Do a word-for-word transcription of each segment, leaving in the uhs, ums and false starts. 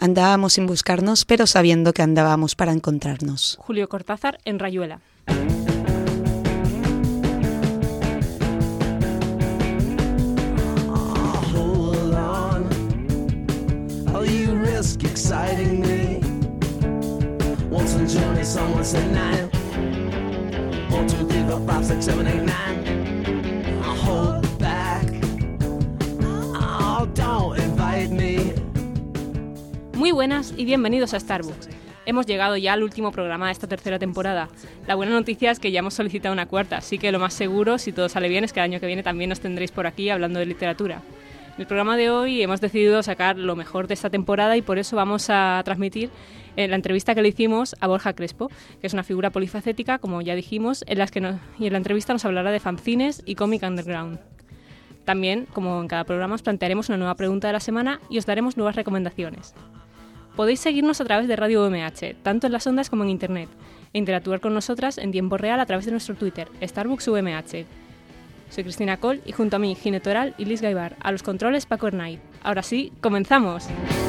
Andábamos sin buscarnos, pero sabiendo que andábamos para encontrarnos. Julio Cortázar en Rayuela. Exciting me. Once in journey, someone said nine. One, two, three, four, five, six, seven, eight, nine. I'll hold back. Oh, don't invite me. Muy buenas y bienvenidos a Starbucks. Hemos llegado ya al último programa de esta tercera temporada. La buena noticia es que ya hemos solicitado una cuarta, así que lo más seguro, si todo sale bien, es que el año que viene también nos tendréis por aquí hablando de literatura. En el programa de hoy hemos decidido sacar lo mejor de esta temporada y por eso vamos a transmitir la entrevista que le hicimos a Borja Crespo, que es una figura polifacética, como ya dijimos, en las que nos, y en la entrevista nos hablará de fanzines y cómic underground. También, como en cada programa, os plantearemos una nueva pregunta de la semana y os daremos nuevas recomendaciones. Podéis seguirnos a través de Radio U M H, tanto en las ondas como en Internet, e interactuar con nosotras en tiempo real a través de nuestro Twitter, Starbucks U M H. Soy Cristina Coll y junto a mí, Gine Toral y Liz Gaibar. A los controles, Paco Hernay. Ahora sí, ¡comenzamos!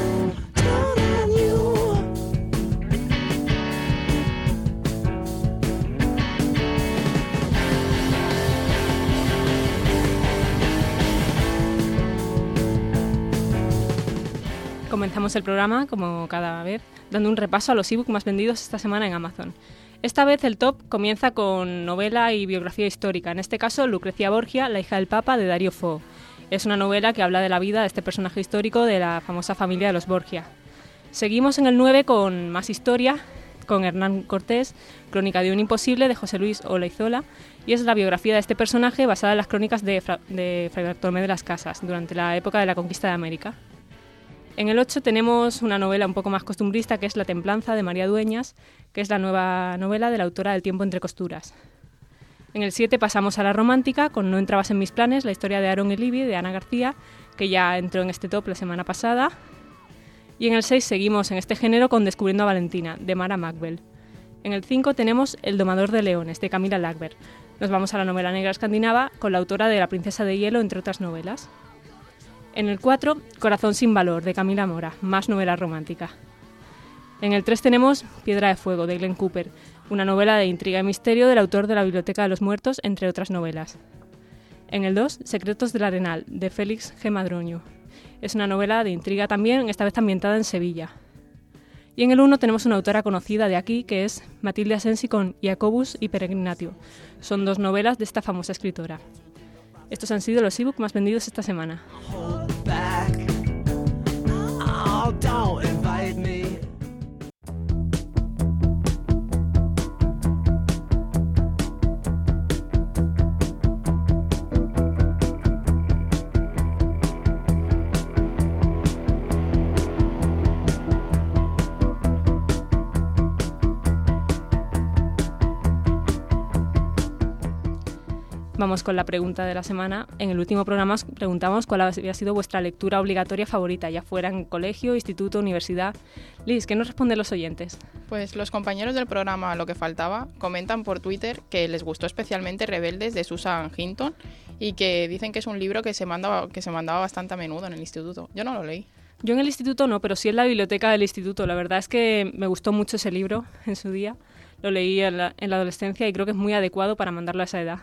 Comenzamos el programa, como cada vez, dando un repaso a los ebooks más vendidos esta semana en Amazon. Esta vez el top comienza con novela y biografía histórica, en este caso Lucrecia Borgia, la hija del Papa, de Dario Fo. Es una novela que habla de la vida de este personaje histórico de la famosa familia de los Borgia. Seguimos en el nueve con más historia, con Hernán Cortés, Crónica de un imposible, de José Luis Olaizola, y es la biografía de este personaje basada en las crónicas de, Fra- de Fray Bartolomé de las Casas, durante la época de la conquista de América. En el ocho tenemos una novela un poco más costumbrista, que es La Templanza, de María Dueñas, que es la nueva novela de la autora del Tiempo entre costuras. En el siete pasamos a la romántica, con No entrabas en mis planes, la historia de Aarón y Libby, de Ana García, que ya entró en este top la semana pasada. Y en el seis seguimos en este género con Descubriendo a Valentina, de Mara Macbell. En el cinco tenemos El domador de leones, de Camila Lackberg. Nos vamos a la novela negra escandinava, con la autora de La princesa de hielo, entre otras novelas. En el cuatro, Corazón sin valor, de Camila Mora, más novela romántica. En el tres tenemos Piedra de fuego, de Glenn Cooper, una novela de intriga y misterio del autor de La biblioteca de los muertos, entre otras novelas. En el dos, Secretos del Arenal, de Félix G. Madroño. Es una novela de intriga también, esta vez ambientada en Sevilla. Y en el uno tenemos una autora conocida de aquí, que es Matilde Asensi, con Jacobus y Peregrinatio. Son dos novelas de esta famosa escritora. Estos han sido los ebooks más vendidos esta semana. Vamos con la pregunta de la semana. En el último programa os preguntamos cuál había sido vuestra lectura obligatoria favorita, ya fuera en colegio, instituto, universidad. Liz, ¿qué nos responden los oyentes? Pues los compañeros del programa Lo que faltaba comentan por Twitter que les gustó especialmente Rebeldes, de Susan Hinton, y que dicen que es un libro que se mandaba, que se mandaba bastante a menudo en el instituto. Yo no lo leí. Yo en el instituto no, pero sí en la biblioteca del instituto. La verdad es que me gustó mucho ese libro en su día. Lo leí en la, en la adolescencia y creo que es muy adecuado para mandarlo a esa edad.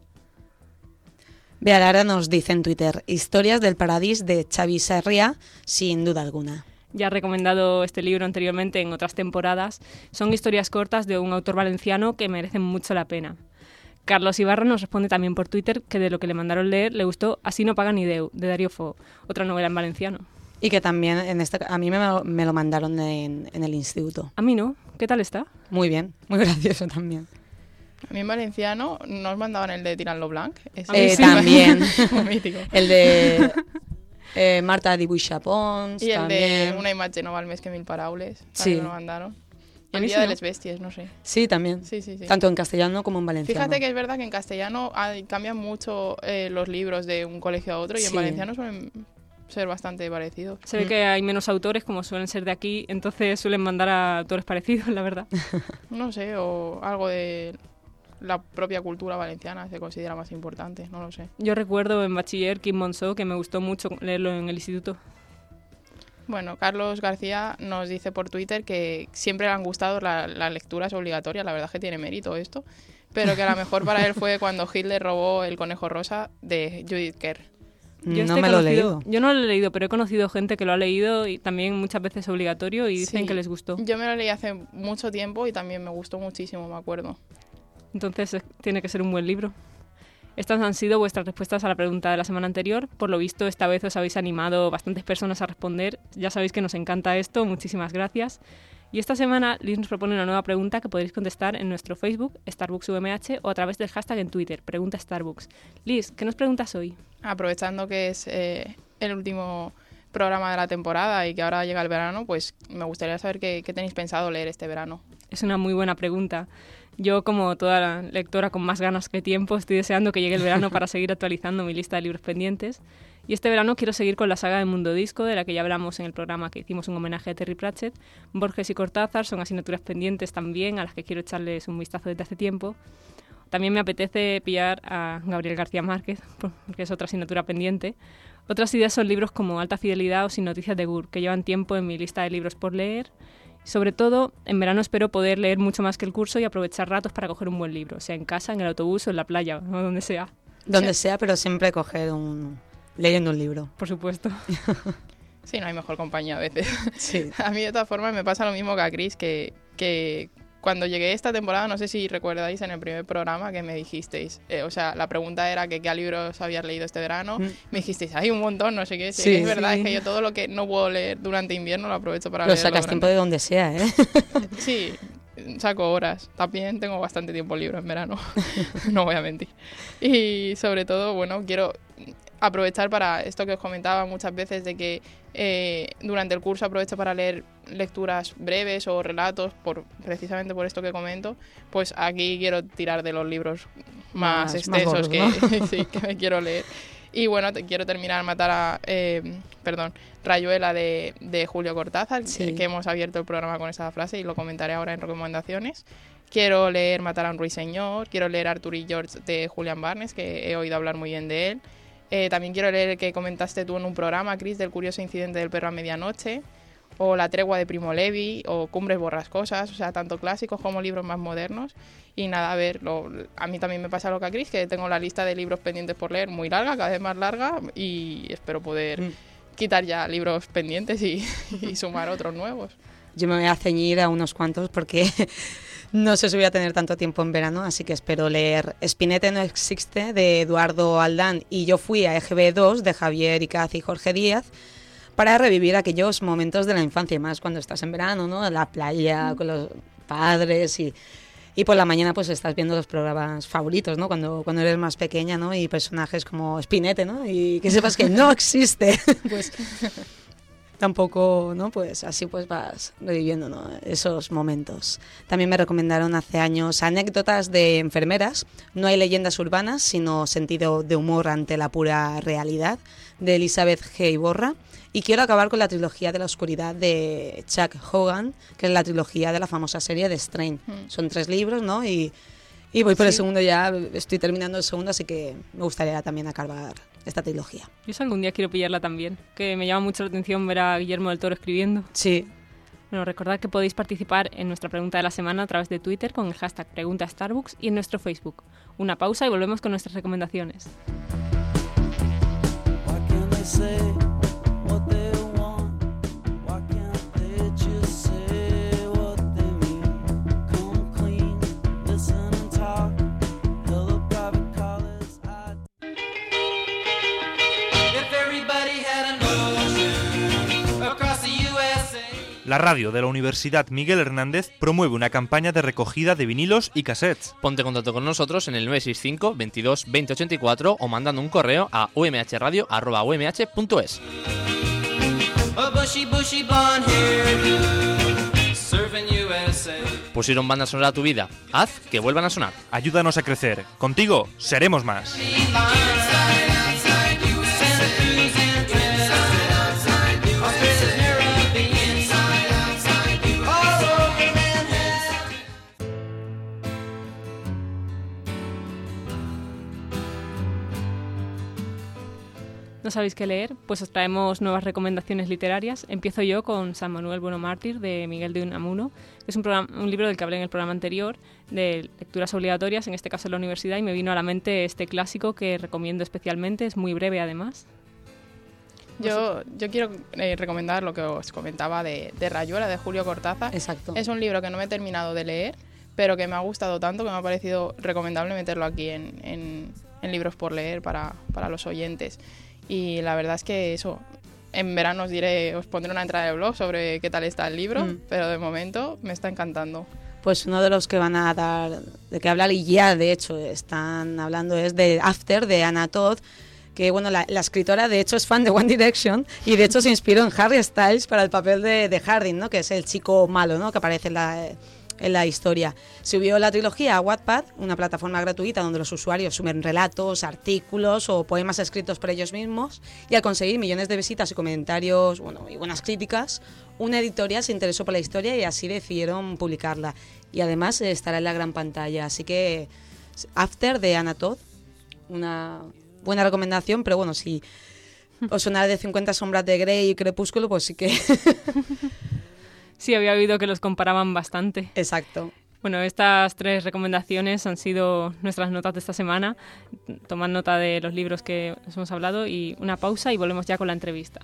Bea Lara nos dice en Twitter, Historias del Paradís, de Xavi Sarria, sin duda alguna. Ya he recomendado este libro anteriormente en otras temporadas. Son historias cortas de un autor valenciano que merecen mucho la pena. Carlos Ibarra nos responde también por Twitter que de lo que le mandaron leer le gustó Así no paga ni Deu, de Dario Fo, otra novela en valenciano. Y que también en este, a mí me, me lo mandaron en, en el instituto. A mí no. ¿Qué tal está? Muy bien, muy gracioso también. A mí en valenciano nos mandaban el de Tirant lo Blanc. Eh, sí. También. Mítico. El de eh, Marta Dibuixa Pons. Y el también. de Una imatge no val més que mil paraules. Sí. Me lo mandaron. Y el mí Día sí, de ¿no? las Bestias, no sé. Sí, también. Sí, sí, sí. Tanto en castellano como en valenciano. Fíjate que es verdad que en castellano hay, cambian mucho eh, los libros de un colegio a otro y Sí. en valenciano suelen ser bastante parecidos. Se ve que hay menos autores, como suelen ser de aquí, entonces suelen mandar a autores parecidos, la verdad. No sé, o algo de la propia cultura valenciana se considera más importante, no lo sé. Yo recuerdo en bachiller Kim Monceau, que me gustó mucho leerlo en el instituto. Bueno, Carlos García nos dice por Twitter que siempre le han gustado la- las lecturas obligatorias, la verdad es que tiene mérito esto, pero que a lo mejor para él fue cuando Hitler robó El conejo rosa de Judith Kerr. Yo No este me lo he conocido- leído. Yo no lo he leído, pero he conocido gente que lo ha leído y también muchas veces obligatorio y dicen Sí. que les gustó. Yo me lo leí hace mucho tiempo y también me gustó muchísimo, me acuerdo. Entonces eh, tiene que ser un buen libro. Estas han sido vuestras respuestas a la pregunta de la semana anterior. Por lo visto, esta vez os habéis animado bastantes personas a responder. Ya sabéis que nos encanta esto. Muchísimas gracias. Y esta semana Liz nos propone una nueva pregunta que podréis contestar en nuestro Facebook, Starbucks U M H, o a través del hashtag en Twitter, Pregunta Starbucks. Liz, ¿qué nos preguntas hoy? Aprovechando que es eh, el último programa de la temporada y que ahora llega el verano, pues me gustaría saber qué, qué tenéis pensado leer este verano. Es una muy buena pregunta. Yo, como toda la lectora con más ganas que tiempo, estoy deseando que llegue el verano para seguir actualizando mi lista de libros pendientes. Y este verano quiero seguir con la saga de Mundo Disco, de la que ya hablamos en el programa que hicimos un homenaje a Terry Pratchett. Borges y Cortázar son asignaturas pendientes también, a las que quiero echarles un vistazo desde hace tiempo. También me apetece pillar a Gabriel García Márquez, porque es otra asignatura pendiente. Otras ideas son libros como Alta Fidelidad o Sin Noticias de Gur, que llevan tiempo en mi lista de libros por leer. Sobre todo, en verano espero poder leer mucho más que el curso y aprovechar ratos para coger un buen libro, sea en casa, en el autobús o en la playa, o donde sea, Donde sea, pero siempre coger un... leyendo un libro. por supuesto. Sí, no hay mejor compañía a veces. Sí. A mí de todas formas me pasa lo mismo que a Chris, que, que cuando llegué esta temporada, no sé si recordáis en el primer programa que me dijisteis, eh, o sea, la pregunta era que qué libros habías leído este verano, Mm. me dijisteis, hay un montón, no sé qué, sí, Sí, es verdad, sí. es que yo todo lo que no puedo leer durante invierno lo aprovecho para Lo leerlo sacas tiempo de durante- donde sea, ¿eh? Sí, saco horas, también tengo bastante tiempo libre en verano, no voy a mentir. Y sobre todo, bueno, quiero aprovechar para esto que os comentaba muchas veces de que eh, durante el curso aprovecho para leer lecturas breves o relatos, por precisamente por esto que comento, pues aquí quiero tirar de los libros más, Más- más extensos gordos, que, ¿no? sí, que me quiero leer. Y bueno, te, quiero terminar Matar a... eh, perdón, Rayuela de, de Julio Cortázar, Sí. que, que hemos abierto el programa con esa frase y lo comentaré ahora en recomendaciones. Quiero leer Matar a un ruiseñor, quiero leer Arthur y George de Julian Barnes, que he oído hablar muy bien de él. Eh, también quiero leer el que comentaste tú en un programa, Chris, del curioso incidente del perro a medianoche, o La tregua de Primo Levi, o Cumbres borrascosas, o sea, tanto clásicos como libros más modernos. Y nada, a ver, lo, a mí también me pasa lo que a Chris, que tengo la lista de libros pendientes por leer muy larga, cada vez más larga, y espero poder Mm. quitar ya libros pendientes y, y sumar otros nuevos. Yo me voy a ceñir a unos cuantos porque no sé si voy a tener tanto tiempo en verano, así que espero leer Spinete no existe, de Eduardo Aldán, y Yo fui a E G B dos, de Javier Icaz y Jorge Díaz, para revivir aquellos momentos de la infancia, y más cuando estás en verano, ¿no? En la playa, con los padres, y, y por la mañana pues estás viendo los programas favoritos, ¿no? Cuando, cuando eres más pequeña, ¿no? Y personajes como Spinete, ¿no? Y que sepas que no existe, pues... Tampoco, ¿no? Pues así pues vas reviviendo, ¿no? Esos momentos. También me recomendaron hace años Anécdotas de enfermeras. No hay leyendas urbanas, sino sentido de humor ante la pura realidad, de Elizabeth G. Iborra. Y quiero acabar con la trilogía de la oscuridad de Chuck Hogan, que es la trilogía de la famosa serie de Strain. Mm. Son tres libros, ¿no? Y, y voy por el Sí. segundo ya, estoy terminando el segundo, así que me gustaría también acabar esta trilogía. Yo si algún día quiero pillarla también, que me llama mucho la atención ver a Guillermo del Toro escribiendo. Sí. Bueno, recordad que podéis participar en nuestra pregunta de la semana a través de Twitter con el hashtag Pregunta Starbucks y en nuestro Facebook. Una pausa y volvemos con nuestras recomendaciones. Why can't they say what they want? Why can't they just say what they mean? Come clean, listen and talk. Fill the private college. I... If everybody had an ocean across the U S A. La radio de la Universidad Miguel Hernández promueve una campaña de recogida de vinilos y cassettes. Ponte en contacto con nosotros en el nueve seis cinco, veintidós, veinte ochenta y cuatro o mandando un correo a umhradio arroba umh punto es. A bushy, bushy blonde hairdo, surfing U S A. Pusieron bandas sonoras a tu vida. Haz que vuelvan a sonar. Ayúdanos a crecer. Contigo seremos más. ¿No sabéis qué leer? Pues os traemos nuevas recomendaciones literarias. Empiezo yo con San Manuel Bueno Mártir, de Miguel de Unamuno. Es un, programa, un libro del que hablé en el programa anterior, de lecturas obligatorias, en este caso en la universidad, y me vino a la mente este clásico que recomiendo especialmente. Es muy breve, además. Yo, yo quiero eh, recomendar lo que os comentaba de, de Rayuela, de Julio Cortázar. Exacto. Es un libro que no me he terminado de leer, pero que me ha gustado tanto que me ha parecido recomendable meterlo aquí en, en, en libros por leer para, para los oyentes. Y la verdad es que eso, en verano os diré, os pondré una entrada de blog sobre qué tal está el libro, mm. pero de momento me está encantando. Pues uno de los que van a dar de qué hablar, y ya de hecho están hablando, es de After, de Anna Todd, que bueno, la, la escritora de hecho es fan de One Direction y de hecho se inspiró en Harry Styles para el papel de, de Harding, ¿no? Que es el chico malo, ¿no? Que aparece en la... en la historia. Subió la trilogía a Wattpad, una plataforma gratuita donde los usuarios suben relatos, artículos o poemas escritos por ellos mismos, y al conseguir millones de visitas y comentarios, bueno, y buenas críticas, una editorial se interesó por la historia y así decidieron publicarla. Y además estará en la gran pantalla. Así que After, de Anna Todd, una buena recomendación, pero bueno, si os suena de cincuenta sombras de Grey y Crepúsculo, pues sí que... Sí, había oído que los comparaban bastante. Exacto. Bueno, estas tres recomendaciones han sido nuestras notas de esta semana. Tomad nota de los libros que os hemos hablado y una pausa y volvemos ya con la entrevista.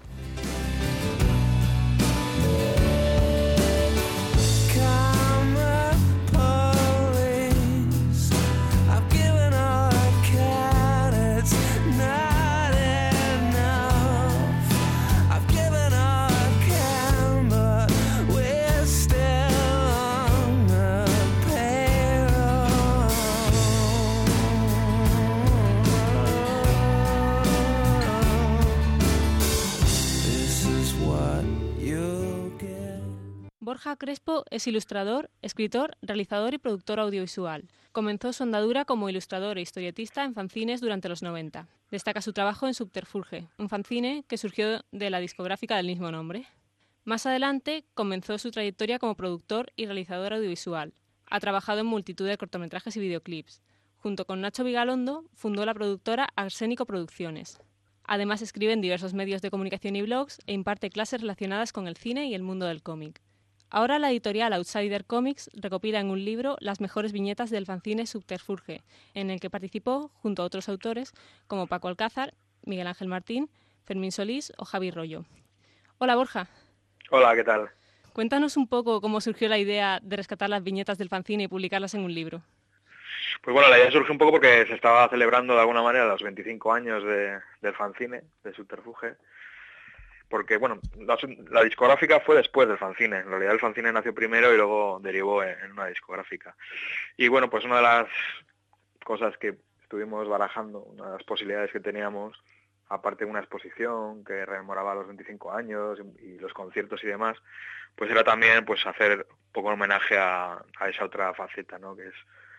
Borja Crespo es ilustrador, escritor, realizador y productor audiovisual. Comenzó su andadura como ilustrador e historietista en fanzines durante los noventa. Destaca su trabajo en Subterfuge, un fanzine que surgió de la discográfica del mismo nombre. Más adelante comenzó su trayectoria como productor y realizador audiovisual. Ha trabajado en multitud de cortometrajes y videoclips. Junto con Nacho Vigalondo fundó la productora Arsénico Producciones. Además escribe en diversos medios de comunicación y blogs e imparte clases relacionadas con el cine y el mundo del cómic. Ahora la editorial Outsider Comics recopila en un libro las mejores viñetas del fanzine Subterfuge, en el que participó junto a otros autores como Paco Alcázar, Miguel Ángel Martín, Fermín Solís o Javi Rollo. Hola Borja. Hola, ¿qué tal? Cuéntanos un poco cómo surgió la idea de rescatar las viñetas del fanzine y publicarlas en un libro. Pues bueno, la idea surgió un poco porque se estaba celebrando de alguna manera los veinticinco años de, del fanzine, de Subterfuge. Porque, bueno, la, la discográfica fue después del fanzine. En realidad el fanzine nació primero y luego derivó en, en una discográfica. Y bueno, pues una de las cosas que estuvimos barajando, una de las posibilidades que teníamos, aparte de una exposición que rememoraba los veinticinco años y, y los conciertos y demás, pues era también pues hacer un poco un homenaje a, a esa otra faceta, ¿no? Que es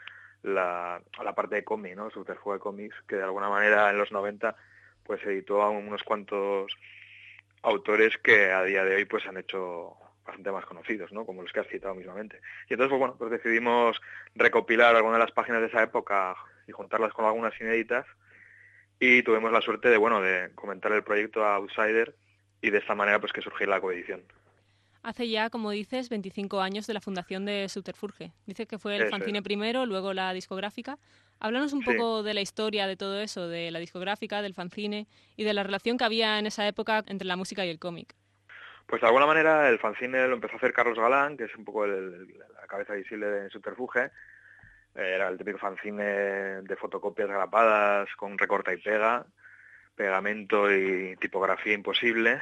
la, a la parte de cómic, ¿no? Subterfuge Comics, que de alguna manera en los noventa pues editó a unos cuantos autores que a día de hoy pues han hecho bastante más conocidos, ¿no? Como los que has citado mismamente. Y entonces, pues bueno, pues decidimos recopilar algunas de las páginas de esa época y juntarlas con algunas inéditas, y tuvimos la suerte de, bueno, de comentar el proyecto a Outsider y de esta manera pues que surgiera la coedición. Hace ya, como dices, veinticinco años de la fundación de Subterfuge. Dice que fue el Eso fanzine es. primero, luego la discográfica. Háblanos un Sí. poco de la historia de todo eso, de la discográfica, del fanzine y de la relación que había en esa época entre la música y el cómic. Pues de alguna manera el fanzine lo empezó a hacer Carlos Galán, que es un poco el, el- la cabeza visible de Subterfuge. Eh, Era el típico fanzine de fotocopias grapadas con recorta y pega, pegamento y tipografía imposible.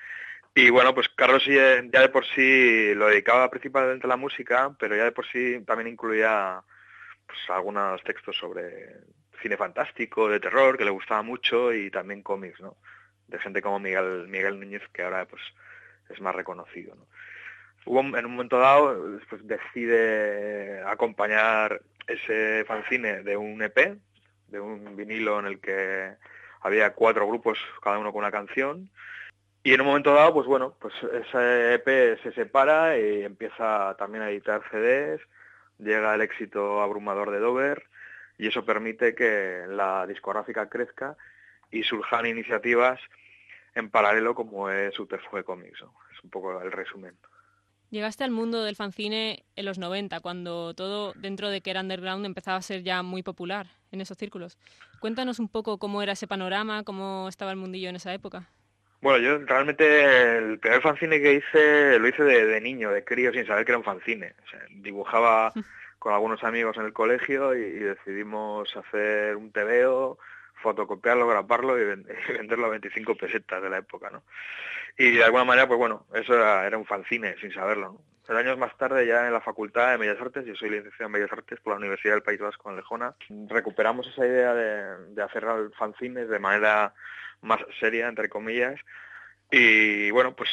Y bueno, pues Carlos sí, eh, ya de por sí lo dedicaba principalmente a la música, pero ya de por sí también incluía pues algunos textos sobre cine fantástico, de terror, que le gustaba mucho, y también cómics, ¿no? De gente como Miguel Miguel Núñez, que ahora pues es más reconocido, ¿no? Hubo un- en un momento dado, pues decide acompañar ese fanzine de un E P, de un vinilo en el que había cuatro grupos, cada uno con una canción. Y en un momento dado, pues bueno, pues ese E P se separa y empieza también a editar C Ds, llega el éxito abrumador de Dover, y eso permite que la discográfica crezca y surjan iniciativas en paralelo como es Subterfuge Comics, ¿no? Es un poco el resumen. Llegaste al mundo del fanzine en los noventa, cuando todo, dentro de que era underground, empezaba a ser ya muy popular en esos círculos. Cuéntanos un poco cómo era ese panorama, cómo estaba el mundillo en esa época. Bueno, yo realmente el primer fanzine que hice lo hice de, de niño, de crío, sin saber que era un fanzine. O sea, dibujaba con algunos amigos en el colegio y, y decidimos hacer un tebeo, fotocopiarlo, graparlo y, ven- y venderlo a veinticinco pesetas de la época, ¿no? Y de alguna manera, pues bueno, eso era, era un fanzine, sin saberlo, ¿no? Pero años más tarde, ya en la Facultad de Bellas Artes, yo soy licenciado en Bellas Artes por la Universidad del País Vasco en Lejona, recuperamos esa idea de, de hacer fanzines de manera más seria, entre comillas, y bueno, pues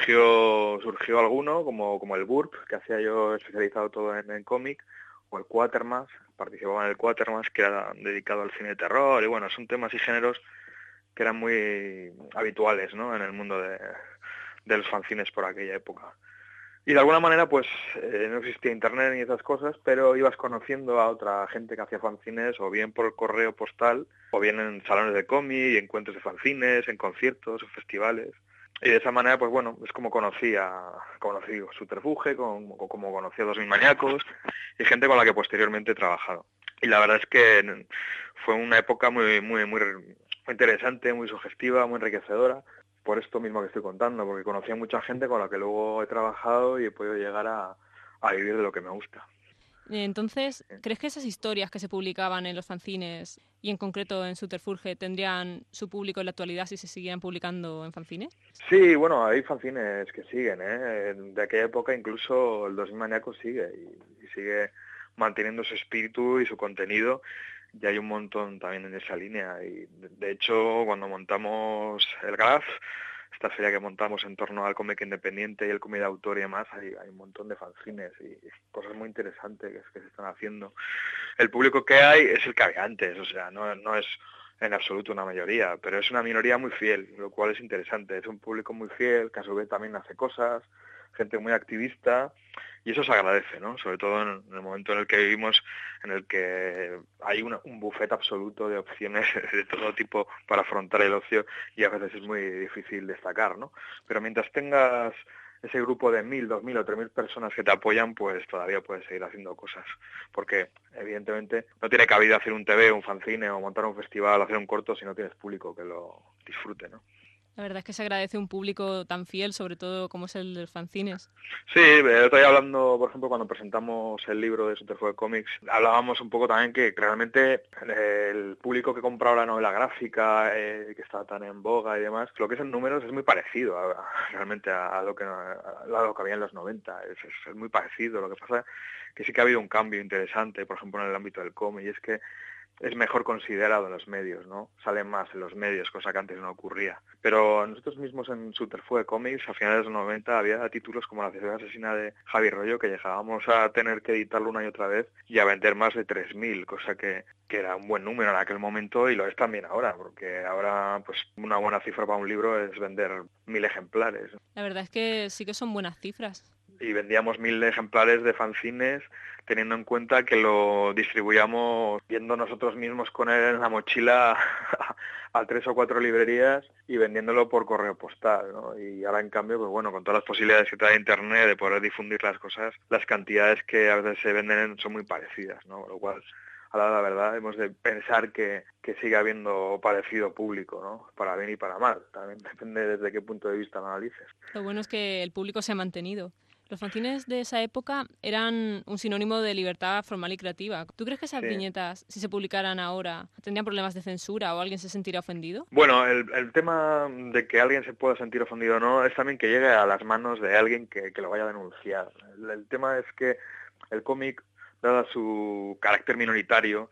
surgió surgió alguno, como, como el Burp, que hacía yo especializado todo en, en cómic, o el Quatermass, participaba en el Quatermass, que era dedicado al cine de terror, y bueno, son temas y géneros que eran muy habituales, ¿no?, en el mundo de, de los fanzines por aquella época. Y de alguna manera, pues, eh, no existía internet ni esas cosas, pero ibas conociendo a otra gente que hacía fanzines, o bien por correo postal, o bien en salones de cómic, y encuentros de fanzines, en conciertos, o festivales. Y de esa manera, pues bueno, es como conocí a, conocí Subterfuge, como, como conocí a Dos Mil Maníacos, y gente con la que posteriormente he trabajado. Y la verdad es que fue una época muy, muy, muy, muy interesante, muy sugestiva, muy enriquecedora, por esto mismo que estoy contando, porque conocí a mucha gente con la que luego he trabajado y he podido llegar a, a vivir de lo que me gusta. Entonces, ¿crees que esas historias que se publicaban en los fanzines y en concreto en Subterfuge tendrían su público en la actualidad si se siguieran publicando en fanzines? Sí, bueno, hay fanzines que siguen, ¿eh? De aquella época incluso el Dos Mil Maníacos sigue y, y sigue manteniendo su espíritu y su contenido, y hay un montón también en esa línea. Y de, de hecho, cuando montamos el Graf, esta feria que montamos en torno al cómic independiente y el cómic de autor y demás, hay, hay un montón de fanzines y cosas muy interesantes que, que se están haciendo. El público que hay es el que había antes, o sea, no, no es en absoluto una mayoría, pero es una minoría muy fiel, lo cual es interesante. Es un público muy fiel, que a su vez también hace cosas, gente muy activista, y eso se agradece, ¿no? Sobre todo en el momento en el que vivimos, en el que hay una, un buffet absoluto de opciones de todo tipo para afrontar el ocio, y a veces es muy difícil destacar, ¿no? Pero mientras tengas ese grupo de mil, dos mil o tres mil personas que te apoyan, pues todavía puedes seguir haciendo cosas, porque evidentemente no tiene cabida hacer un T V, un fanzine o montar un festival, hacer un corto si no tienes público que lo disfrute, ¿no? La verdad es que se agradece un público tan fiel, sobre todo como es el de los fanzines. Sí, estoy hablando, por ejemplo, cuando presentamos el libro de Subterfuge Comics, hablábamos un poco también que realmente el público que compra ahora novela gráfica, eh, que está tan en boga y demás, lo que es en números es muy parecido a, a, realmente a, a, lo que, a, a lo que había en los noventa, es, es, es muy parecido. Lo que pasa que sí que ha habido un cambio interesante, por ejemplo, en el ámbito del cómic, y es que es mejor considerado en los medios, ¿no? Salen más en los medios, cosa que antes no ocurría. Pero nosotros mismos en Subterfuge Comics, a finales de los noventa, había títulos como La ciudad asesina de Javi Rollo, que llegábamos a tener que editarlo una y otra vez y a vender más de tres mil, cosa que, que era un buen número en aquel momento, y lo es también ahora, porque ahora pues una buena cifra para un libro es vender mil ejemplares. La verdad es que sí que son buenas cifras. Y vendíamos mil ejemplares de fanzines, teniendo en cuenta que lo distribuíamos yendo nosotros mismos con él en la mochila a, a tres o cuatro librerías y vendiéndolo por correo postal, ¿no? Y ahora, en cambio, pues bueno, con todas las posibilidades que trae Internet de poder difundir las cosas, las cantidades que a veces se venden son muy parecidas, ¿no? Lo cual, a la, la verdad, hemos de pensar que, que sigue habiendo parecido público, ¿no? Para bien y para mal. También depende desde qué punto de vista lo analices. Lo bueno es que el público se ha mantenido. Los fanzines de esa época eran un sinónimo de libertad formal y creativa. ¿Tú crees que esas sí. viñetas, si se publicaran ahora, tendrían problemas de censura o alguien se sentiría ofendido? Bueno, el, el tema de que alguien se pueda sentir ofendido o no es también que llegue a las manos de alguien que, que lo vaya a denunciar. El, el tema es que el cómic, dado su carácter minoritario,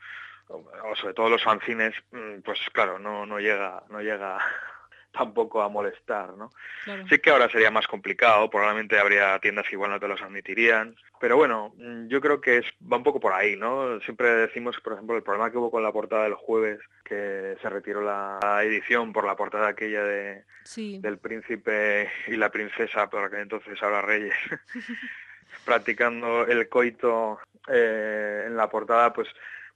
o sobre todo los fanzines, pues claro, no, no llega, no llega tampoco a molestar, ¿no? Claro. Sí que ahora sería más complicado, probablemente habría tiendas que igual no te los admitirían, pero bueno, yo creo que es, va un poco por ahí, ¿no? Siempre decimos, por ejemplo, el problema que hubo con la portada del Jueves, que se retiró la edición por la portada aquella de sí. del príncipe y la princesa, por aquel entonces ahora reyes, practicando el coito eh, en la portada, pues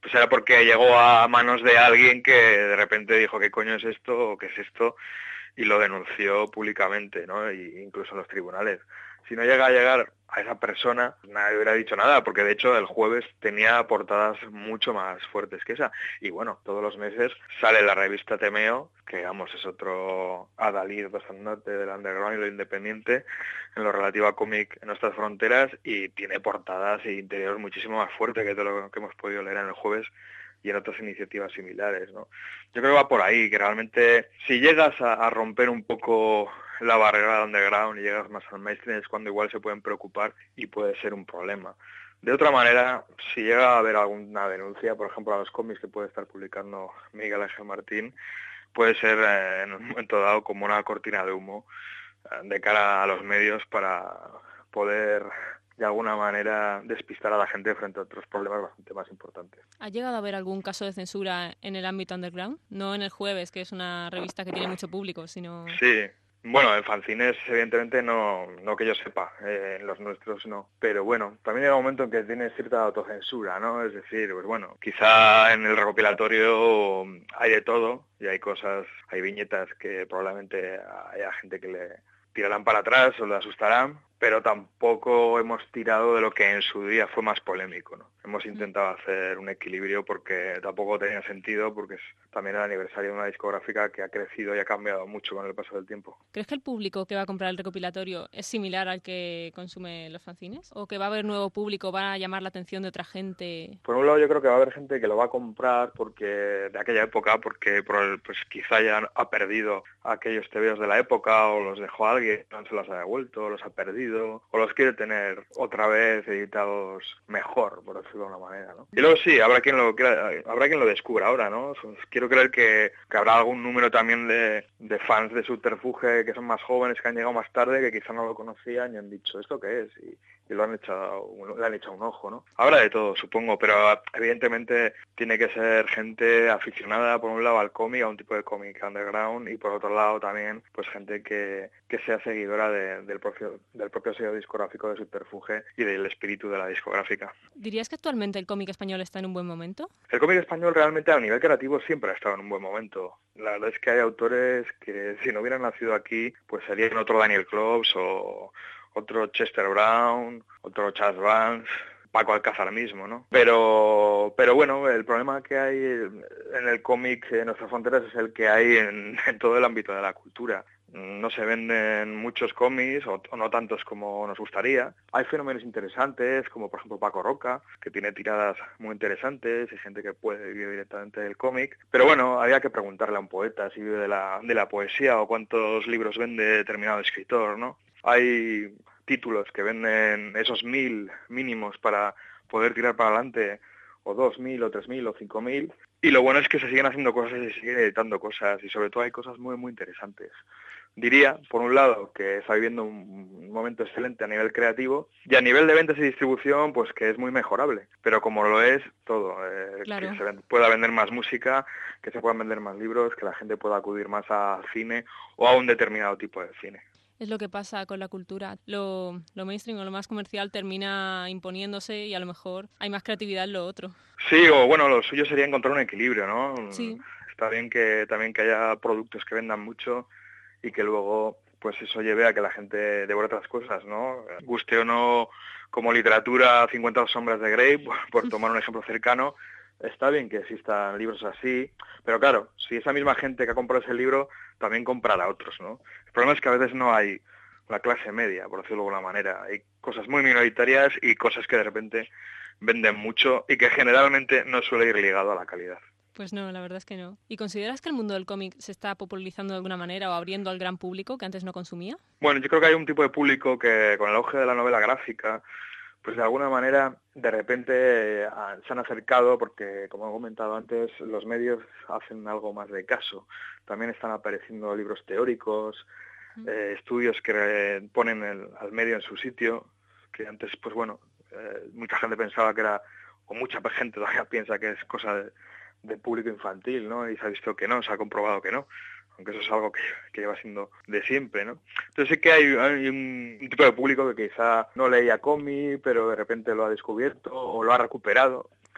pues era porque llegó a manos de alguien que de repente dijo ¿qué coño es esto? ¿O qué es esto? Y lo denunció públicamente, ¿no? Y incluso en los tribunales. Si no llega a llegar a esa persona, nadie hubiera dicho nada, porque de hecho el jueves tenía portadas mucho más fuertes que esa. Y bueno, todos los meses sale la revista Temeo, que vamos, es otro adalid bastante del underground y lo independiente, en lo relativo a cómic en nuestras fronteras, y tiene portadas e interiores muchísimo más fuertes que todo lo que hemos podido leer en el jueves y en otras iniciativas similares, ¿no? Yo creo que va por ahí, que realmente si llegas a, a romper un poco la barrera del underground y llegas más al mainstream es cuando igual se pueden preocupar y puede ser un problema. De otra manera, si llega a haber alguna denuncia, por ejemplo a los cómics que puede estar publicando Miguel Ángel Martín, puede ser eh, en un momento dado como una cortina de humo eh, de cara a los medios para poder de alguna manera despistar a la gente frente a otros problemas bastante más importantes. ¿Ha llegado a haber algún caso de censura en el ámbito underground? No en El Jueves, que es una revista que tiene mucho público, sino... Sí, bueno, en fanzines evidentemente no, no que yo sepa, eh, en los nuestros no, pero bueno, también llega un momento en que tiene cierta autocensura, ¿no? Es decir, pues bueno, quizá en el recopilatorio hay de todo y hay cosas, hay viñetas que probablemente haya gente que le tirarán para atrás o le asustarán, pero tampoco hemos tirado de lo que en su día fue más polémico, ¿no? Hemos intentado hacer un equilibrio porque tampoco tenía sentido, porque es también el aniversario de una discográfica que ha crecido y ha cambiado mucho con el paso del tiempo. ¿Crees que el público que va a comprar el recopilatorio es similar al que consume los fanzines? ¿O que va a haber nuevo público, va a llamar la atención de otra gente? Por un lado yo creo que va a haber gente que lo va a comprar porque de aquella época, porque por el, pues quizá ya ha perdido aquellos tebeos de la época o los dejó a alguien, no se los ha devuelto, los ha perdido, o los quiere tener otra vez editados mejor, por decirlo de una manera, ¿no? Y luego sí, habrá quien lo quiera, habrá quien lo descubra ahora, ¿no? Pues quiero creer que, que habrá algún número también de, de fans de Subterfuge que son más jóvenes, que han llegado más tarde, que quizá no lo conocían y han dicho, ¿esto qué es? Y, y lo han echado, le han echado un ojo, ¿no? Habrá de todo, supongo, pero evidentemente tiene que ser gente aficionada, por un lado, al cómic, a un tipo de cómic underground, y por otro lado también, pues gente que, que sea seguidora de, del propio del propio sello discográfico de Subterfuge y del espíritu de la discográfica. ¿Dirías que actualmente el cómic español está en un buen momento? El cómic español realmente a nivel creativo siempre ha estado en un buen momento. La verdad es que hay autores que si no hubieran nacido aquí, pues serían otro Daniel Kloves o otro Chester Brown, otro Charles Vance, Paco Alcázar mismo, ¿no? Pero pero bueno, el problema que hay en el cómic en nuestras fronteras es el que hay en, en todo el ámbito de la cultura. No se venden muchos cómics, o, o no tantos como nos gustaría. Hay fenómenos interesantes, como por ejemplo Paco Roca, que tiene tiradas muy interesantes, y gente que puede vivir directamente del cómic. Pero bueno, había que preguntarle a un poeta si vive de la, de la poesía o cuántos libros vende determinado escritor, ¿no? Hay títulos que venden esos mil mínimos para poder tirar para adelante, o dos mil, o tres mil, o cinco mil. Y lo bueno es que se siguen haciendo cosas y se siguen editando cosas, y sobre todo hay cosas muy, muy interesantes. Diría, por un lado, que está viviendo un momento excelente a nivel creativo, y a nivel de ventas y distribución, pues que es muy mejorable. Pero como lo es todo, eh, claro. Que se pueda vender más música, que se puedan vender más libros, que la gente pueda acudir más al cine o a un determinado tipo de cine. Es lo que pasa con la cultura. Lo, lo mainstream o lo más comercial termina imponiéndose y a lo mejor hay más creatividad en lo otro. Sí, o bueno, lo suyo sería encontrar un equilibrio, ¿no? Sí. Está bien que también que haya productos que vendan mucho y que luego pues eso lleve a que la gente devore otras cosas, ¿no? Guste o no, como literatura, cincuenta sombras de Grey, por, por tomar un ejemplo cercano, está bien que existan libros así, pero claro, si esa misma gente que ha comprado ese libro también comprará otros, ¿no? El problema es que a veces no hay la clase media, por decirlo de alguna manera. Hay cosas muy minoritarias y cosas que de repente venden mucho y que generalmente no suele ir ligado a la calidad. Pues no, la verdad es que no. ¿Y consideras que el mundo del cómic se está popularizando de alguna manera o abriendo al gran público que antes no consumía? Bueno, yo creo que hay un tipo de público que con el auge de la novela gráfica, pues de alguna manera de repente eh, se han acercado porque, como he comentado antes, los medios hacen algo más de caso. También están apareciendo libros teóricos, eh, estudios que eh, ponen el, al medio en su sitio, que antes, pues bueno, eh, mucha gente pensaba que era, o mucha gente todavía piensa que es cosa de, de público infantil, ¿no? Y se ha visto que no, se ha comprobado que no, aunque eso es algo que, que lleva siendo de siempre, ¿no? Entonces sí que hay, hay un, un tipo de público que quizá no leía cómic, pero de repente lo ha descubierto o lo ha recuperado,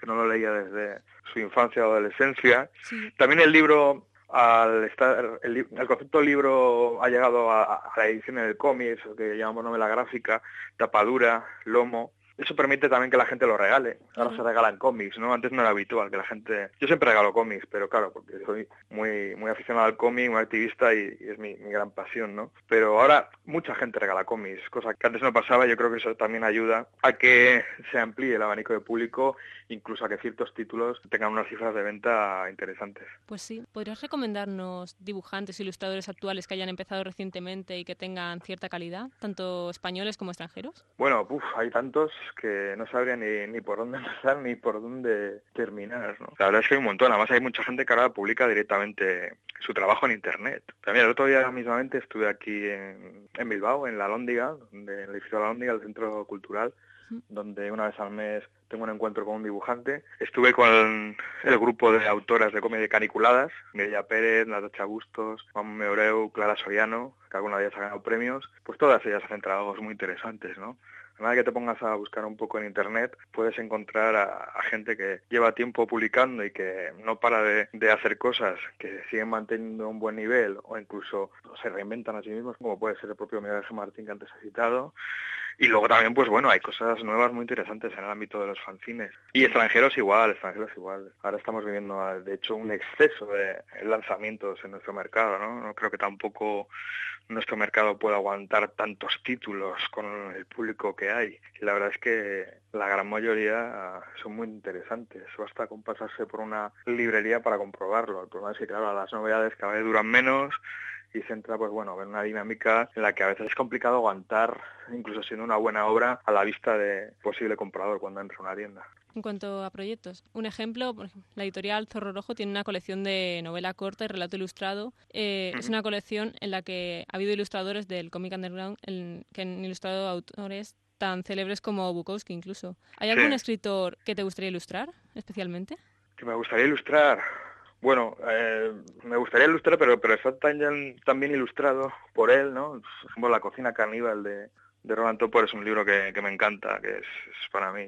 que no lo leía desde su infancia o adolescencia. Sí. También el libro, al estar el, el concepto del libro ha llegado a, a la edición del cómic, eso que llamamos novela gráfica, tapadura, lomo. Eso permite también que la gente lo regale. Ahora Claro. se regalan cómics, ¿no? Antes no era habitual que la gente... Yo siempre regalo cómics, pero claro, porque soy muy muy aficionado al cómic, muy activista y, y es mi, mi gran pasión, ¿no? Pero ahora mucha gente regala cómics, cosa que antes no pasaba. Yo creo que eso también ayuda a que se amplíe el abanico de público, incluso a que ciertos títulos tengan unas cifras de venta interesantes. Pues sí, ¿podrías recomendarnos dibujantes, ilustradores actuales que hayan empezado recientemente y que tengan cierta calidad, tanto españoles como extranjeros? Bueno, uf, hay tantos que no sabría ni, ni por dónde empezar ni por dónde terminar, ¿no? La verdad es que hay un montón. Además hay mucha gente que ahora publica directamente su trabajo en internet. También el otro día mismamente estuve aquí en, en Bilbao, en La Lóndiga, donde, en el edificio de La Lóndiga, el Centro Cultural, donde una vez al mes tengo un encuentro con un dibujante. Estuve con el grupo de autoras de cómic caniculadas, Mireia Pérez, Natacha Bustos, Juan Meoreu, Clara Soriano, que alguna de ellas ha ganado premios. Pues todas ellas hacen trabajos muy interesantes, ¿no? Además de que te pongas a buscar un poco en internet, puedes encontrar a, a gente que lleva tiempo publicando y que no para de, de hacer cosas, que siguen manteniendo un buen nivel o incluso se reinventan a sí mismos, como puede ser el propio Miguel Ángel Martín que antes he citado. Y luego también, pues bueno, hay cosas nuevas muy interesantes en el ámbito de los fanzines. Y extranjeros igual, extranjeros igual. Ahora estamos viviendo, de hecho, un exceso de lanzamientos en nuestro mercado, ¿no? No creo que tampoco nuestro mercado pueda aguantar tantos títulos con el público que hay. Y la verdad es que la gran mayoría son muy interesantes. Basta con pasarse por una librería para comprobarlo. El problema es que, claro, las novedades cada vez duran menos y se entra, pues bueno, en una dinámica en la que a veces es complicado aguantar, incluso siendo una buena obra, a la vista de posible comprador cuando entra a una tienda. En cuanto a proyectos, un ejemplo, por ejemplo, la editorial Zorro Rojo tiene una colección de novela corta y relato ilustrado. Eh, uh-huh. Es una colección en la que ha habido ilustradores del cómic underground en, que han ilustrado autores tan célebres como Bukowski incluso. ¿Hay algún sí. escritor que te gustaría ilustrar especialmente? Que me gustaría ilustrar... Bueno, eh, me gustaría ilustrar, pero pero está tan, tan bien ilustrado por él, ¿no? Por ejemplo, La cocina caníbal de, de Roland Topor es un libro que, que me encanta, que es, es para mí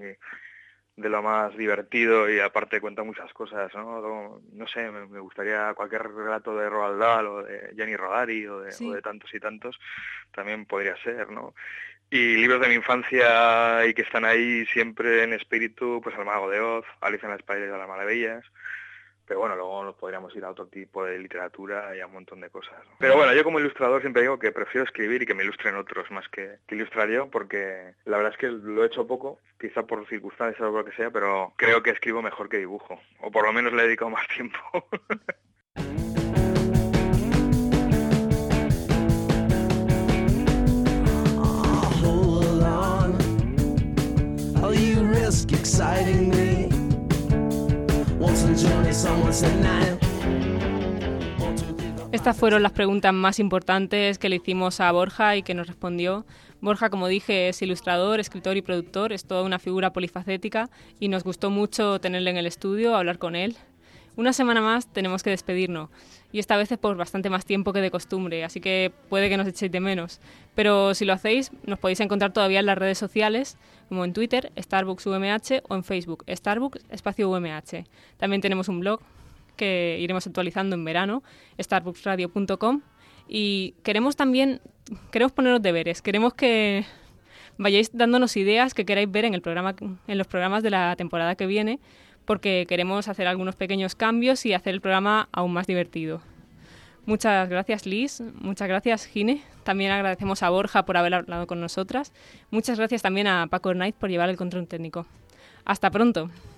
de lo más divertido y aparte cuenta muchas cosas, ¿no? No, no sé, me, me gustaría cualquier relato de Roald Dahl o de Gianni Rodari o de, sí. o de tantos y tantos, también podría ser, ¿no? Y libros de mi infancia y que están ahí siempre en espíritu, pues El Mago de Oz, Alicia en las Países de las Maravillas. Pero bueno, luego nos podríamos ir a otro tipo de literatura y a un montón de cosas, ¿no? Pero bueno, yo como ilustrador siempre digo que prefiero escribir y que me ilustren otros más que, que ilustrar yo, porque la verdad es que lo he hecho poco, quizá por circunstancias o lo que sea, pero creo que escribo mejor que dibujo, o por lo menos le he dedicado más tiempo. Oh, hold on. How you risk exciting me? Estas fueron las preguntas más importantes que le hicimos a Borja y que nos respondió. Borja, como dije, es ilustrador, escritor y productor, es toda una figura polifacética y nos gustó mucho tenerle en el estudio, hablar con él. Una semana más tenemos que despedirnos y esta vez es por bastante más tiempo que de costumbre, así que puede que nos echéis de menos. Pero si lo hacéis, nos podéis encontrar todavía en las redes sociales, como en Twitter, Starbucks U M H, o en Facebook, Starbucks espacio U M H. También tenemos un blog que iremos actualizando en verano, starbucks radio punto com, y queremos también, queremos poneros deberes, queremos que vayáis dándonos ideas que queráis ver en el programa, en los programas de la temporada que viene, porque queremos hacer algunos pequeños cambios y hacer el programa aún más divertido. Muchas gracias, Liz. Muchas gracias, Gine. También agradecemos a Borja por haber hablado con nosotras. Muchas gracias también a Paco Knight por llevar el control técnico. Hasta pronto.